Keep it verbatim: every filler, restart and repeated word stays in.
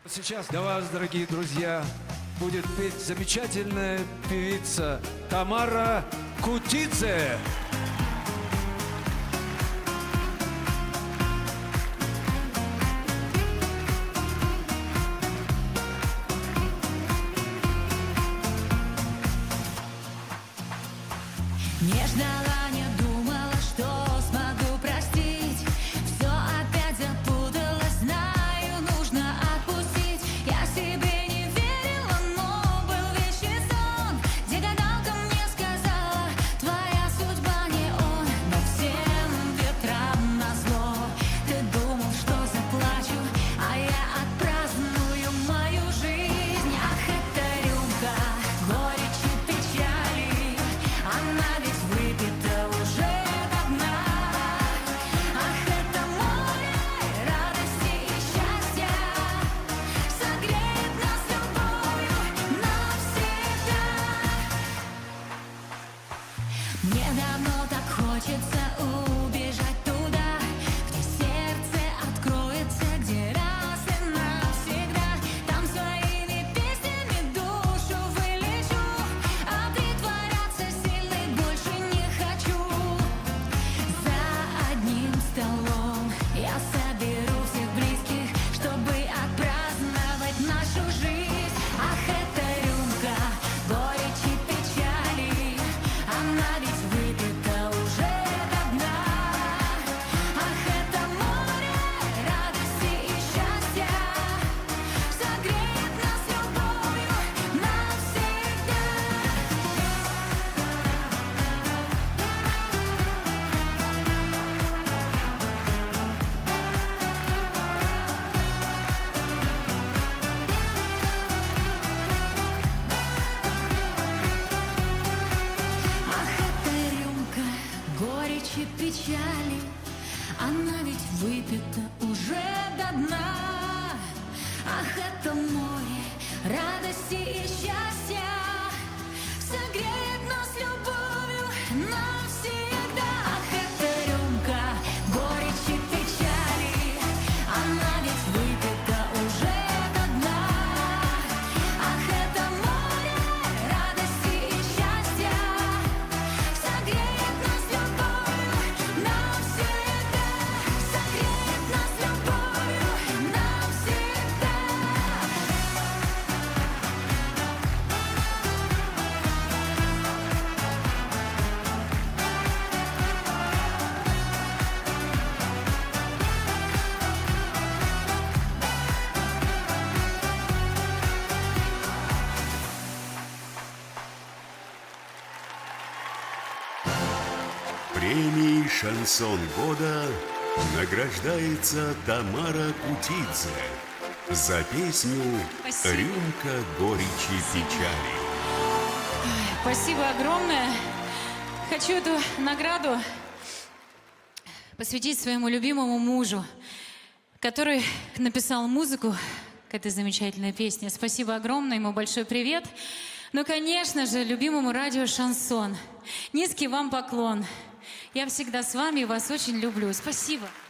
Сейчас для вас, дорогие друзья, будет петь замечательная певица Тамара Кутидзе. Не ждала, не думала, что смогу простить. Все опять запуталось, знаю, нужно отпустить. Я себе не верила, но был вечный сон, где гадалка мне сказала: твоя судьба не он. Но всем ветрам назло ты думал, что заплачу, а я отпраздную мою жизнь. Ах, эта рюмка горечи, печали, она ведь выпита уже до дна. Ах, это море радости и счастья согреет нас любовью навсегда. Мне давно так хочется убежать туда, где сердце откроется, где раз и навсегда. Там своими песнями душу вылечу, а притворяться сильной больше не хочу. За одним столом я соберу всех близких, чтобы отпраздновать нашу жизнь. Ах, эта рюмка горечи, печали, она ведь выпита уже до дна. Ах, это море радости и счастья согреет нас любовью навсегда. Ах, эта рюмка горечи, печали, она ведь выпита уже до дна. Ах, это море радости и счастья согреет нас любовью навсегда. Ах, эта рюмка горечи, печали, она ведь выпита уже до дна. Ах, это море радости и счастья согреет нас любовью навсегда. Согреет нас любовью навсегда. Премией «Шансон года» награждается Тамара Кутидзе за песню Спасибо. «Рюмка горечи, печали». Спасибо огромное. Хочу эту награду посвятить своему любимому мужу, который написал музыку к этой замечательной песне. Спасибо огромное, ему большой привет. Ну, конечно же, любимому радио «Шансон». Низкий вам поклон. Я всегда с вами и вас очень люблю. Спасибо.